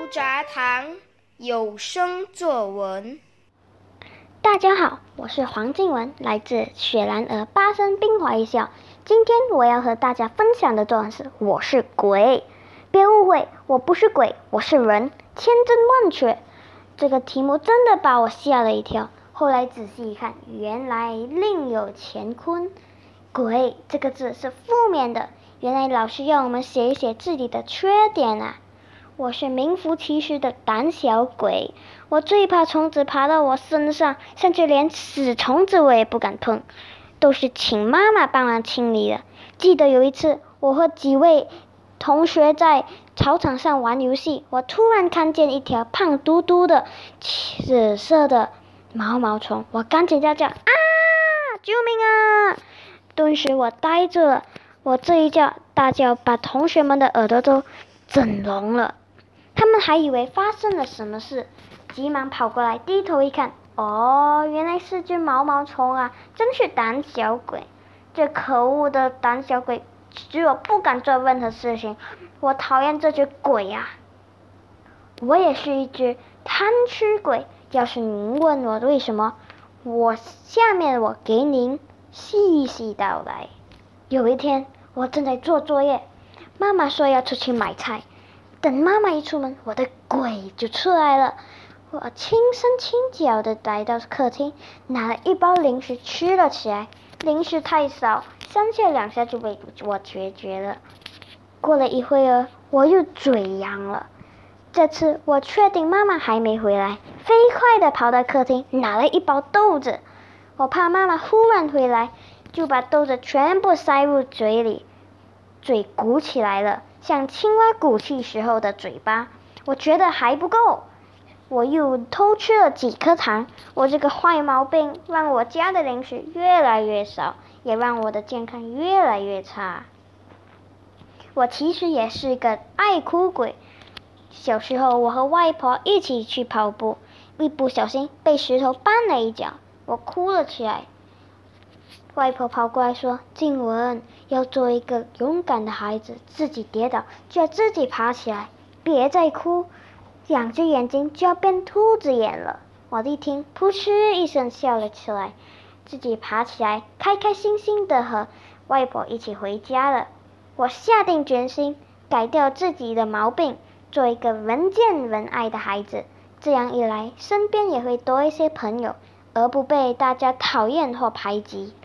杂谈有声作文。 大家好，我是黄静雯，来自雪兰莪巴生滨华一校。今天我要和大家分享的作文是我是鬼。别误会，我不是鬼，我是人，千真万确。这个题目真的把我吓了一跳，后来仔细一看，原来另有乾坤。鬼这个字是负面的，原来老师要我们写一写自己的缺点啊。我是名副其实的胆小鬼，我最怕虫子爬到我身上，甚至连死虫子我也不敢碰，都是请妈妈帮忙清理的。记得有一次，我和几位同学在操场上玩游戏，我突然看见一条胖嘟嘟的紫色的毛虫，我赶紧叫啊！救命啊！顿时我呆住了，我这一大叫把同学们的耳朵都整聋了。他们还以为发生了什么事，急忙跑过来，低头一看，哦，原来是只毛虫啊！真是胆小鬼！这可恶的胆小鬼，使我不敢做任何事情。我讨厌这只鬼啊！我也是一只贪吃鬼。要是您问我为什么，下面我给您细细道来。有一天，我正在做作业，妈妈说要出去买菜。等妈妈一出门，我的鬼就出来了。我轻手轻脚地来到客厅，拿了一包零食吃了起来。零食太少，3下2下就被我解决了。过了一会儿，我又嘴痒了。这次我确定妈妈还没回来，飞快地跑到客厅，拿了一包豆子。我怕妈妈忽然回来，就把豆子全部塞入嘴里，嘴鼓起来了，像青蛙鼓气时候的嘴巴。我觉得还不够，我又偷吃了几颗糖。我这个坏毛病让我家的零食越来越少，也让我的健康越来越差。我其实也是个爱哭鬼。小时候我和外婆一起去跑步，一不小心被石头绊了一脚，我哭了起来。外婆跑过来说，静雯，要做一个勇敢的孩子，自己跌倒就要自己爬起来，别再哭，2只眼睛就要变兔子眼了。我一听，扑哧一声笑了起来，自己爬起来，开开心心的和外婆一起回家了。我下定决心改掉自己的毛病，做一个人见人爱的孩子，这样一来，身边也会多一些朋友，而不被大家讨厌或排挤。